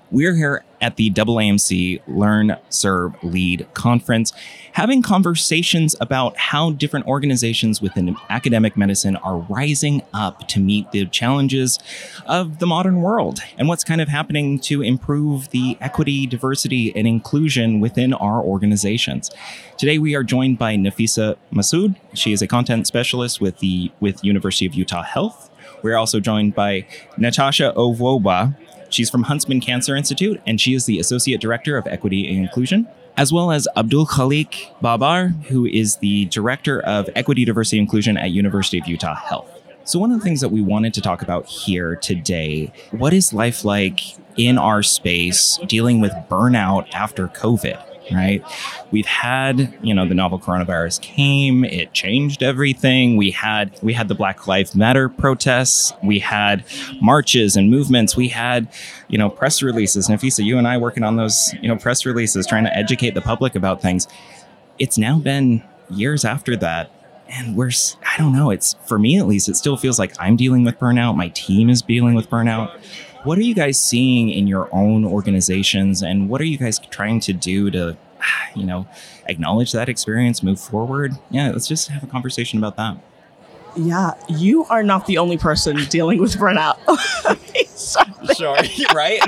We're here at the AAMC Learn, Serve, Lead conference, having conversations about how different organizations within academic medicine are rising up to meet the challenges of the modern world and what's kind of happening to improve the equity, diversity, and inclusion within our organizations. Today, we are joined by Nafisa Masood. She is a content specialist with University of Utah Health. We're also joined by Natasha Owoba. She's from Huntsman Cancer Institute, and she is the Associate Director of Equity and Inclusion, as well as Abdul Khalik Babar, who is the Director of Equity, Diversity, and Inclusion at University of Utah Health. So one of the things that we wanted to talk about here today, what is life like in our space dealing with burnout after COVID? Right? We've had, the novel coronavirus came, it changed everything. We had the Black Lives Matter protests. We had marches and movements. We had, press releases. Nafisa, you and I working on those, press releases, trying to educate the public about things. It's now been years after that. And I don't know, for me at least, it still feels like I'm dealing with burnout. My team is dealing with burnout. What are you guys seeing in your own organizations, and what are you guys trying to do to, acknowledge that experience, move forward? Yeah, let's just have a conversation about that. Yeah, you are not the only person dealing with burnout. Sure, right?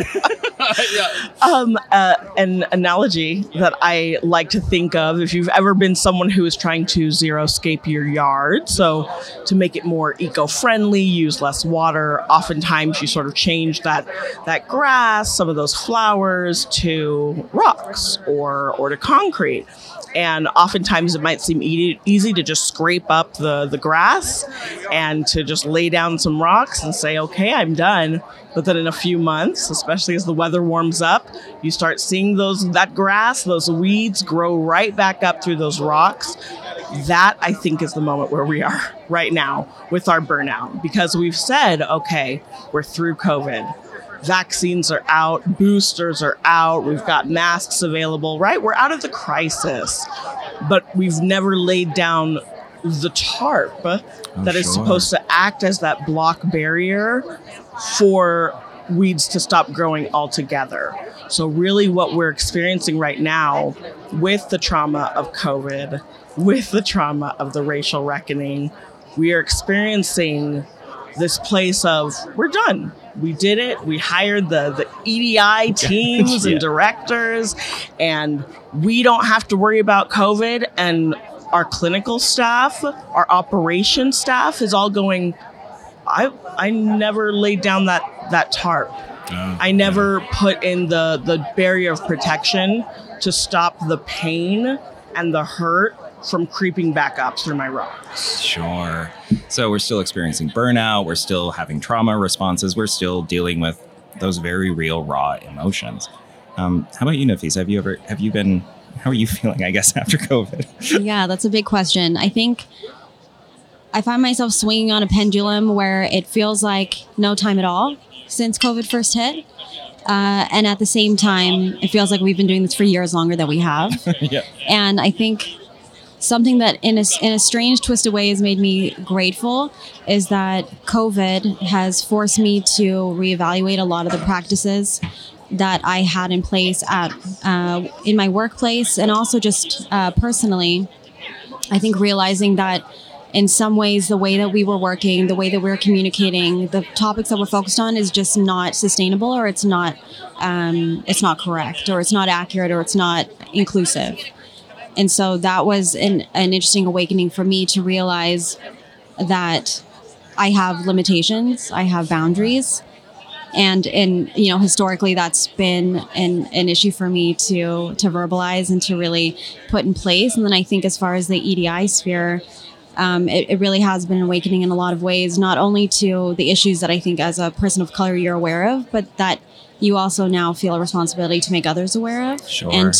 Yeah. An analogy that I like to think of, if you've ever been someone who is trying to zero-scape your yard, so to make it more eco-friendly, use less water, oftentimes you sort of change that grass, some of those flowers to rocks or to concrete. And oftentimes it might seem easy to just scrape up the grass and to just lay down some rocks and say, okay, I'm done. But then in a few months, especially as the weather warms up, you start seeing that grass, those weeds grow right back up through those rocks. That, I think, is the moment where we are right now with our burnout, because we've said, okay, we're through COVID. Vaccines are out, boosters are out, we've got masks available, right? We're out of the crisis, but we've never laid down the tarp that is supposed to act as that block barrier for weeds to stop growing altogether. So really what we're experiencing right now with the trauma of COVID, with the trauma of the racial reckoning, we are experiencing this place of, we're done. We did it. We hired the EDI teams and directors, and we don't have to worry about COVID. And our clinical staff, our operations staff is all going, I never laid down that tarp. I never put in the barrier of protection to stop the pain and the hurt from creeping back up through my rocks. Sure. So we're still experiencing burnout. We're still having trauma responses. We're still dealing with those very real, raw emotions. How about you, Nafisa? How are you feeling, I guess, after COVID? Yeah, that's a big question. I think I find myself swinging on a pendulum where it feels like no time at all since COVID first hit. And at the same time, it feels like we've been doing this for years longer than we have. Yeah. And I think something that in a strange twisted way has made me grateful is that COVID has forced me to reevaluate a lot of the practices that I had in place in my workplace, and also just personally. I think realizing that in some ways the way that we were working, the way that we were communicating, the topics that we're focused on is just not sustainable, or it's not correct, or it's not accurate, or it's not inclusive. And so that was an interesting awakening for me to realize that I have limitations, I have boundaries. And historically, that's been an issue for me to verbalize and to really put in place. And then I think as far as the EDI sphere, it really has been an awakening in a lot of ways, not only to the issues that I think as a person of color you're aware of, but that you also now feel a responsibility to make others aware of. Sure. And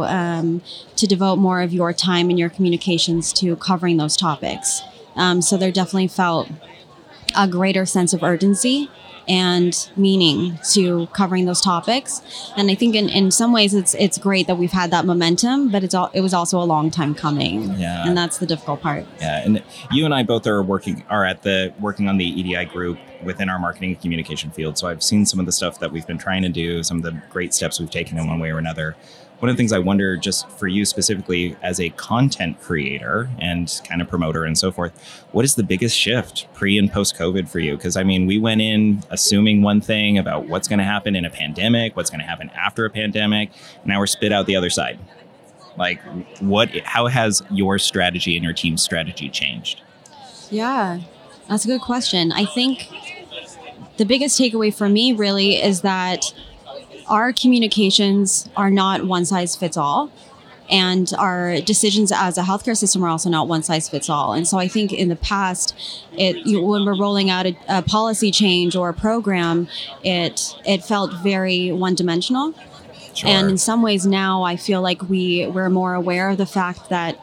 to devote more of your time and your communications to covering those topics. So there definitely felt a greater sense of urgency and meaning to covering those topics. And I think in some ways it's great that we've had that momentum, but it was also a long time coming. Yeah. And that's the difficult part. Yeah. And you and I both are working on the EDI group within our marketing and communication field. So I've seen some of the stuff that we've been trying to do, some of the great steps we've taken in one way or another. One of the things I wonder, just for you specifically as a content creator and kind of promoter and so forth, what is the biggest shift pre and post COVID for you? Because I mean, we went in assuming one thing about what's going to happen in a pandemic, what's going to happen after a pandemic. Now we're spit out the other side. Like how has your strategy and your team's strategy changed? Yeah, that's a good question. I think the biggest takeaway for me really is that our communications are not one size fits all. And our decisions as a healthcare system are also not one size fits all. And so I think in the past, when we're rolling out a policy change or a program, it felt very one-dimensional. Sure. And in some ways now, I feel like we're more aware of the fact that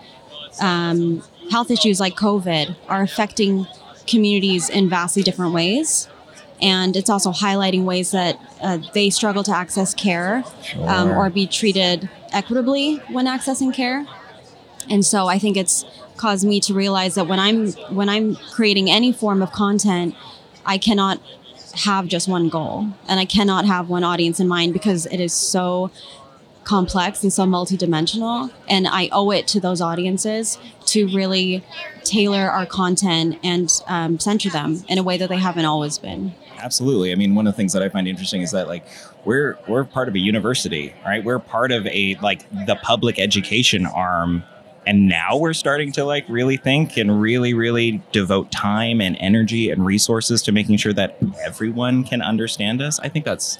health issues like COVID are affecting communities in vastly different ways. And it's also highlighting ways that they struggle to access care or be treated equitably when accessing care. And so I think it's caused me to realize that when I'm creating any form of content, I cannot have just one goal and I cannot have one audience in mind because it is so complex and so multidimensional. And I owe it to those audiences to really tailor our content and center them in a way that they haven't always been. Absolutely. I mean, one of the things that I find interesting is that like we're part of a university, right? We're part of the public education arm. And now we're starting to like really think and really, really devote time and energy and resources to making sure that everyone can understand us. I think that's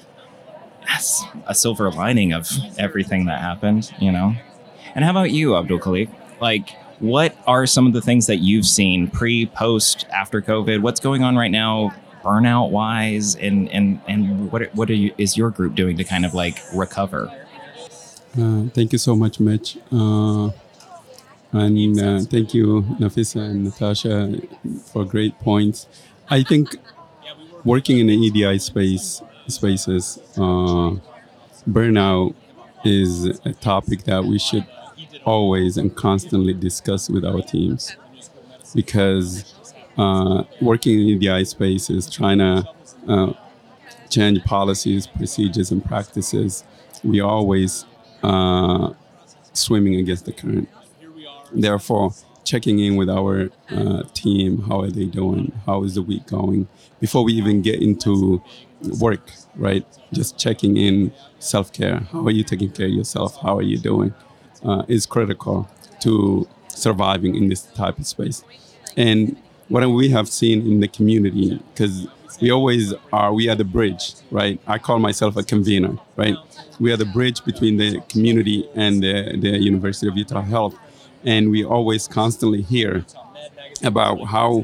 a silver lining of everything that happened, you know? And how about you, Abdul Khalik? Like, what are some of the things that you've seen pre, post, after COVID? What's going on right now, burnout wise? And what is your group doing to kind of like recover? Thank you so much, Mitch. And thank you, Nafisa and Natasha, for great points. I think working in the EDI spaces, burnout is a topic that we should always and constantly discuss with our teams, because working in EDI spaces, trying to change policies, procedures, and practices, we are always swimming against the current. Therefore, checking in with our team, how are they doing? How is the week going? Before we even get into work, right? Just checking in, self-care. How are you taking care of yourself? How are you doing? Is critical to surviving in this type of space. And what we have seen in the community, because we are the bridge, right? I call myself a convener, right? We are the bridge between the community and the University of Utah Health. And we always constantly hear about how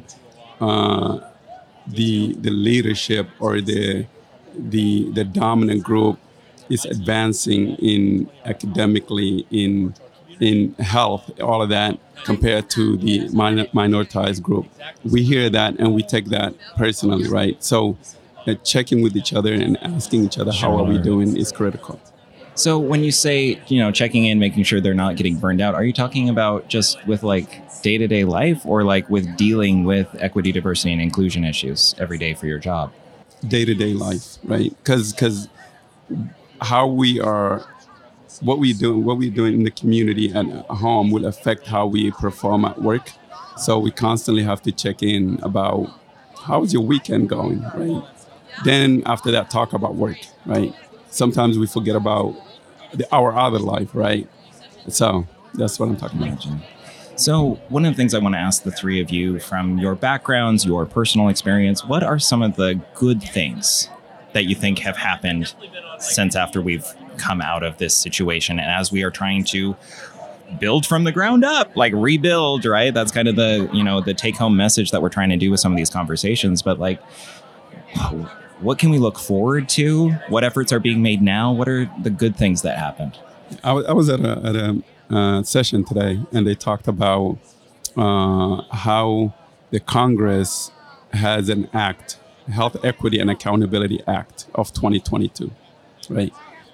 the leadership or the dominant group is advancing in academically, in health, all of that, compared to the minoritized group. We hear that and we take that personally, right? So checking with each other and asking each other how are we doing is critical. So when you say, checking in, making sure they're not getting burned out, are you talking about just with like day-to-day life or like with dealing with equity, diversity, and inclusion issues every day for your job? Day-to-day life, right? Because how what we do in the community and at home will affect how we perform at work. So we constantly have to check in about how's your weekend going, right? Then after that, talk about work, right? Sometimes we forget about our other life, right? So that's what I'm talking about. So one of the things I want to ask the three of you, from your backgrounds, your personal experience, what are some of the good things that you think have happened since after we've come out of this situation and as we are trying to build from the ground up, like rebuild, right? That's kind of the take home message that we're trying to do with some of these conversations. But like, what can we look forward to? What efforts are being made now? What are the good things that happened? I was at a session today, and they talked about how the Congress has an act, Health Equity and Accountability Act of 2022, right?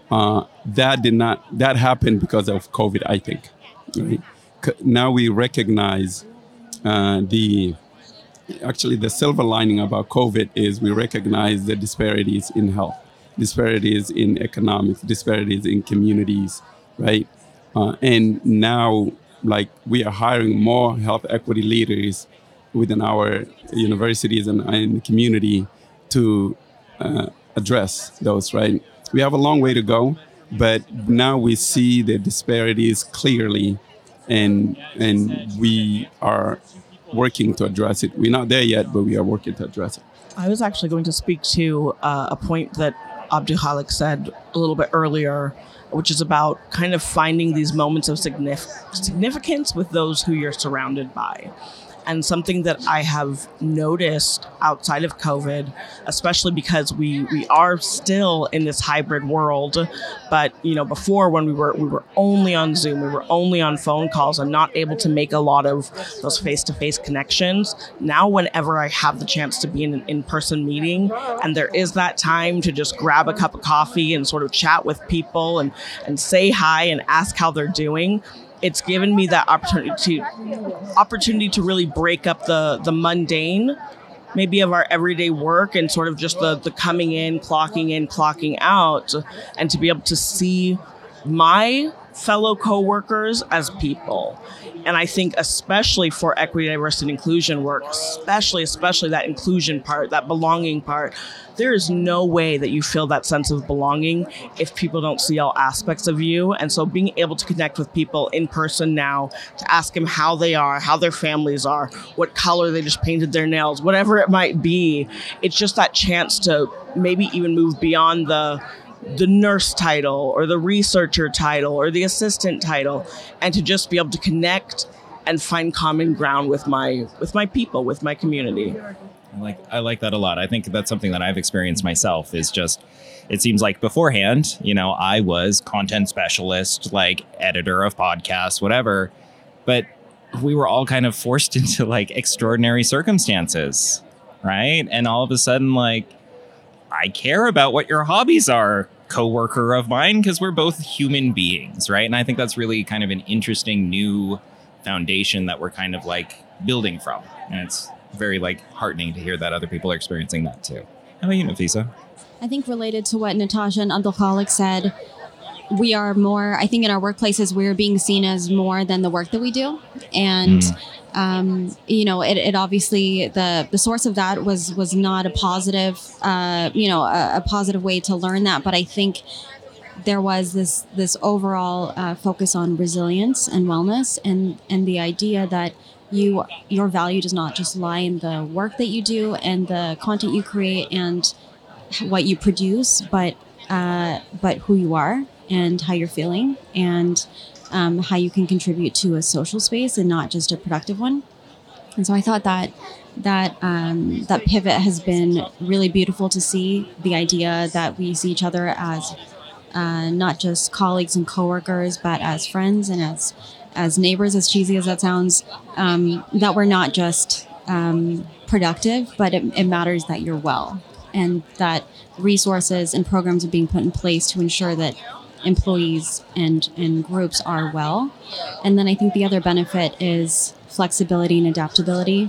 That happened because of COVID, I think. Right? Now we recognize the actually the silver lining about COVID is we recognize the disparities in health, disparities in economics, disparities in communities, right? And now, like, we are hiring more health equity leaders within our universities and in the community to address those, right? We have a long way to go, but now we see the disparities clearly, and we are working to address it. We're not there yet, but we are working to address it. I was actually going to speak to a point that Abdulkhalik said a little bit earlier, which is about kind of finding these moments of significance with those who you're surrounded by. And something that I have noticed outside of COVID, especially because we are still in this hybrid world, but before, when we were only on Zoom, we were only on phone calls and not able to make a lot of those face-to-face connections. Now, whenever I have the chance to be in an in-person meeting, and there is that time to just grab a cup of coffee and sort of chat with people and say hi and ask how they're doing, it's given me that opportunity to really break up the mundane, maybe, of our everyday work, and sort of just the coming in, clocking out, and to be able to see my fellow coworkers as people. And I think especially for equity, diversity, and inclusion work, especially that inclusion part, that belonging part, there is no way that you feel that sense of belonging if people don't see all aspects of you. And so being able to connect with people in person now, to ask them how they are, how their families are, what color they just painted their nails, whatever it might be, it's just that chance to maybe even move beyond the nurse title or the researcher title or the assistant title, and to just be able to connect and find common ground with my people, with my community. I like that a lot. I think that's something that I've experienced myself, is just, it seems like beforehand, I was content specialist, like editor of podcasts, whatever, but we were all kind of forced into like extraordinary circumstances, right? And all of a sudden, like, I care about what your hobbies are, coworker of mine, because we're both human beings, right? And I think that's really kind of an interesting new foundation that we're kind of like building from. And it's very like heartening to hear that other people are experiencing that too. How about you, Nafisa? I think related to what Natasha and Abdulkhalik said, we are more, I think in our workplaces, we're being seen as more than the work that we do. And, it obviously, the source of that was not a positive, a positive way to learn that. But I think there was this overall focus on resilience and wellness, and the idea that your value does not just lie in the work that you do and the content you create and what you produce, but who you are and how you're feeling, and how you can contribute to a social space and not just a productive one. And so I thought that pivot has been really beautiful to see, the idea that we see each other as not just colleagues and coworkers, but as friends and as neighbors, as cheesy as that sounds, that we're not just productive, but it matters that you're well, and that resources and programs are being put in place to ensure that employees and groups are well. And then I think the other benefit is flexibility and adaptability,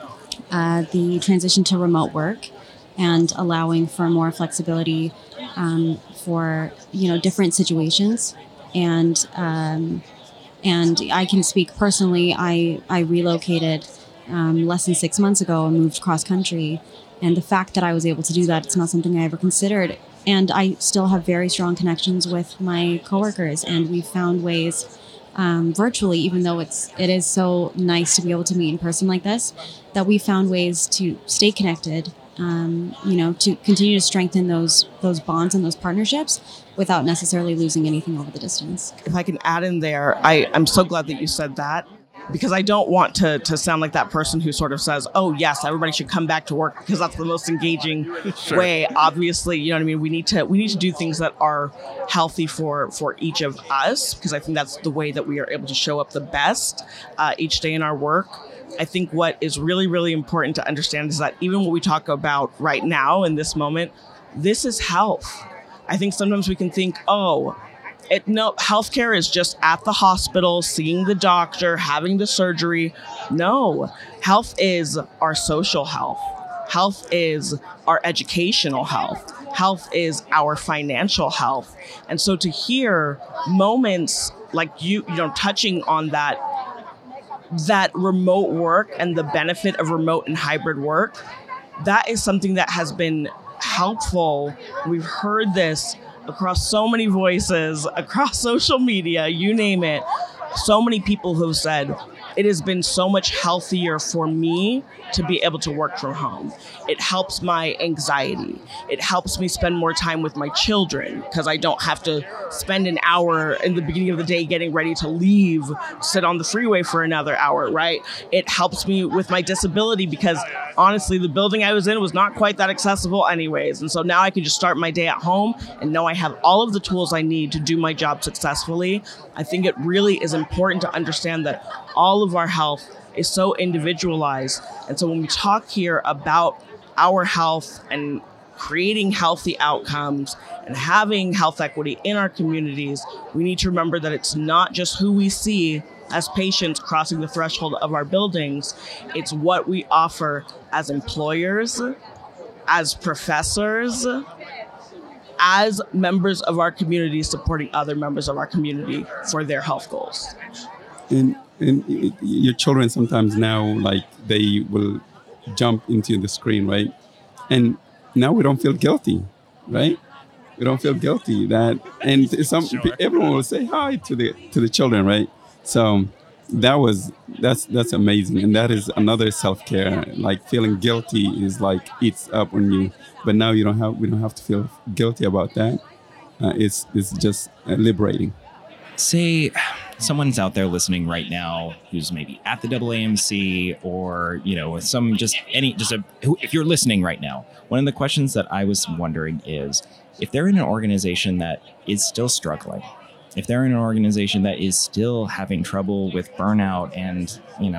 the transition to remote work, and allowing for more flexibility for different situations. And I can speak personally. I relocated less than 6 months ago and moved cross country. And the fact that I was able to do that, it's not something I ever considered. And I still have very strong connections with my coworkers, and we've found ways virtually, even though it is so nice to be able to meet in person like this, that we found ways to stay connected, to continue to strengthen those bonds and those partnerships without necessarily losing anything over the distance. If I can add in there, I'm so glad that you said that, because I don't want to sound like that person who sort of says, oh, yes, everybody should come back to work because that's the most engaging way. Obviously, we need to do things that are healthy for each of us, because I think that's the way that we are able to show up the best each day in our work. I think what is really, really important to understand is that even what we talk about right now in this moment, this is health. I think sometimes we can think, oh, No, healthcare is just at the hospital, seeing the doctor, having the surgery. No, health is our social health. Health is our educational health. Health is our financial health. And so to hear moments like you touching on that remote work and the benefit of remote and hybrid work, that is something that has been helpful. We've heard this across so many voices, across social media, you name it. So many people who've said, it has been so much healthier for me to be able to work from home. It helps my anxiety. It helps me spend more time with my children because I don't have to spend an hour in the beginning of the day getting ready to leave, sit on the freeway for another hour, right? It helps me with my disability because honestly, the building I was in was not quite that accessible anyways. And so now I can just start my day at home and know I have all of the tools I need to do my job successfully. I think it really is important to understand that all of our health is so individualized. And so when we talk here about our health and creating healthy outcomes and having health equity in our communities, we need to remember that it's not just who we see as patients crossing the threshold of our buildings. It's what we offer as employers, as professors, as members of our community supporting other members of our community for their health goals. And your children sometimes now, like, they will jump into the screen, right? And now we don't feel guilty, right? We don't feel guilty that, and everyone will say hi to the children, right? So that's amazing, and that is another self-care. Like, feeling guilty is like eats up on you, but now we don't have to feel guilty about that. It's just liberating. Say someone's out there listening right now who's maybe at the AAMC or, if you're listening right now, one of the questions that I was wondering is if they're in an organization that is still struggling, if they're in an organization that is still having trouble with burnout and,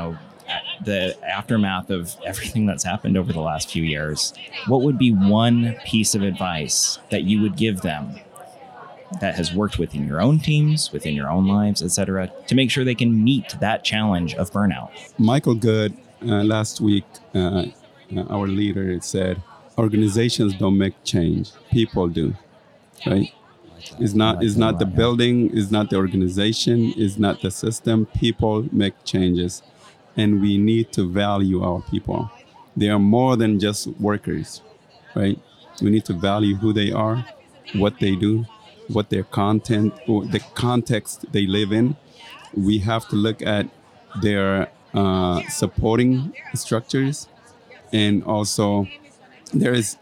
the aftermath of everything that's happened over the last few years, what would be one piece of advice that you would give them that has worked within your own teams, within your own lives, etc., to make sure they can meet that challenge of burnout? Michael Good, last week, our leader, said, organizations don't make change, people do, right? It's not the building, it's not the organization, it's not the system. People make changes, and we need to value our people. They are more than just workers, right? We need to value who they are, what they do, what their content or the context they live in. We have to look at their supporting structures, and also there is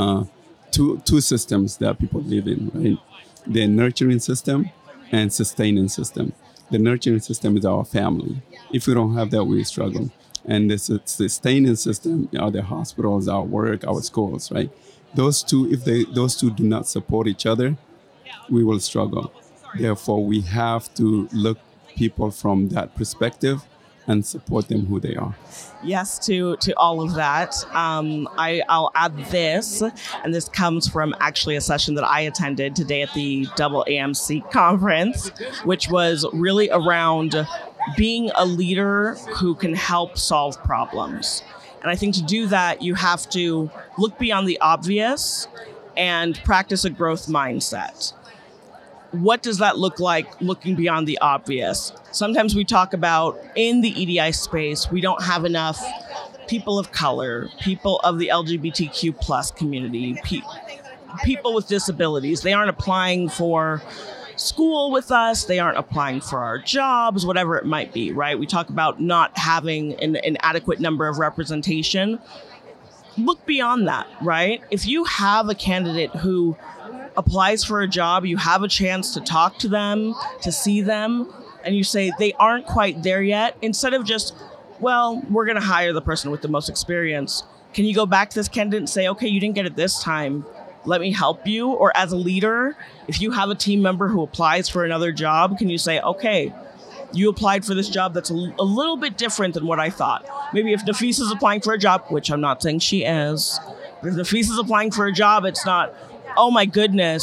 two systems that people live in, right? The nurturing system and sustaining system. The nurturing system is our family. If we don't have that, we struggle. And the sustaining system are the hospitals, our work, our schools, right? Those two, if those two do not support each other, we will struggle. Therefore, we have to look people from that perspective and support them who they are. Yes, to all of that. I'll add this, and this comes from actually a session that I attended today at the AAMC conference, which was really around being a leader who can help solve problems. And I think to do that, you have to look beyond the obvious and practice a growth mindset. What does that look like, looking beyond the obvious? Sometimes we talk about, in the EDI space, we don't have enough people of color, people of the LGBTQ plus community, people with disabilities. They aren't applying for school with us. They aren't applying for our jobs, whatever it might be, right? We talk about not having an adequate number of representation. Look beyond that, right? If you have a candidate who applies for a job, you have a chance to talk to them, to see them, and you say they aren't quite there yet, instead of just, well, we're going to hire the person with the most experience, can you go back to this candidate and say, okay, you didn't get it this time, let me help you? Or as a leader, if you have a team member who applies for another job, can you say, okay, you applied for this job that's a little bit different than what I thought. Maybe if Nafisa is applying for a job, which I'm not saying she is, but if Nafisa is applying for a job, it's not, oh my goodness,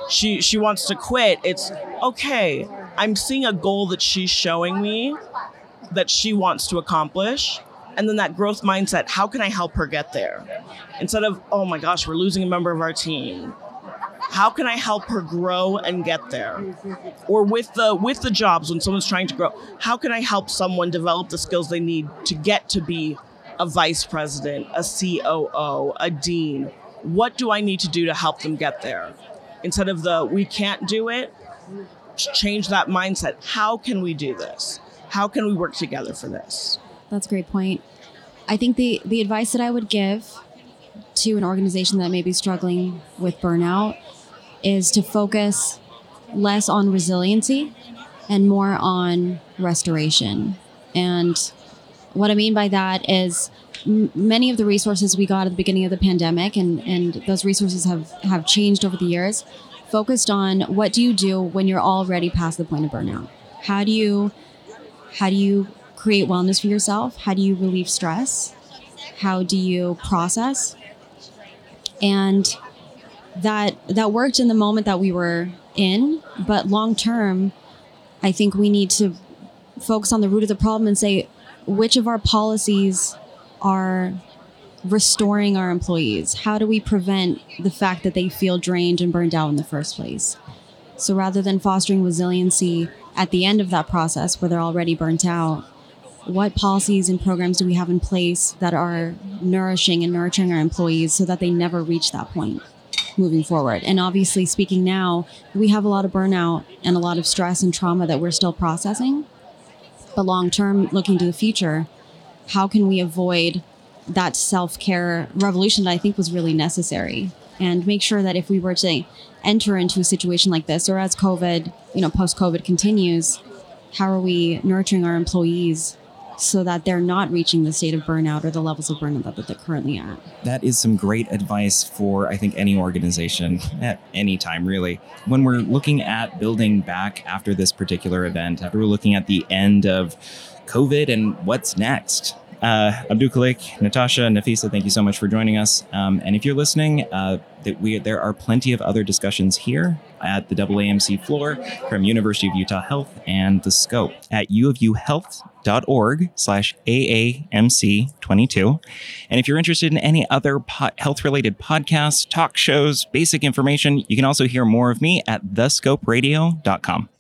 she wants to quit, it's okay. I'm seeing a goal that she's showing me that she wants to accomplish. And then that growth mindset, how can I help her get there? Instead of, oh my gosh, we're losing a member of our team. How can I help her grow and get there? Or with the jobs, when someone's trying to grow, how can I help someone develop the skills they need to get to be a vice president, a COO, a dean? What do I need to do to help them get there? Instead of we can't do it, change that mindset. How can we do this? How can we work together for this? That's a great point. I think the advice that I would give to an organization that may be struggling with burnout is to focus less on resiliency and more on restoration. And what I mean by that is many of the resources we got at the beginning of the pandemic, and those resources have changed over the years, focused on what do you do when you're already past the point of burnout? How do you create wellness for yourself? How do you relieve stress? How do you process? And that worked in the moment that we were in, but long term, I think we need to focus on the root of the problem and say, which of our policies are restoring our employees? How do we prevent the fact that they feel drained and burned out in the first place? So rather than fostering resiliency at the end of that process where they're already burnt out, what policies and programs do we have in place that are nourishing and nurturing our employees so that they never reach that point moving forward? And obviously, speaking now, we have a lot of burnout and a lot of stress and trauma that we're still processing. But long term, looking to the future, how can we avoid that self-care revolution that I think was really necessary? And make sure that if we were to enter into a situation like this, or as COVID, post-COVID continues, how are we nurturing our employees so that they're not reaching the state of burnout or the levels of burnout that they're currently at? That is some great advice for, I think, any organization at any time, really. When we're looking at building back after this particular event, after we're looking at the end of COVID and what's next, Abdulkhalik, Natasha, Nafisa, thank you so much for joining us. And if you're listening, there are plenty of other discussions here at the AAMC floor from University of Utah Health and The Scope at uofuhealth.org/AAMC22. And if you're interested in any other health-related podcasts, talk shows, basic information, you can also hear more of me at thescoperadio.com.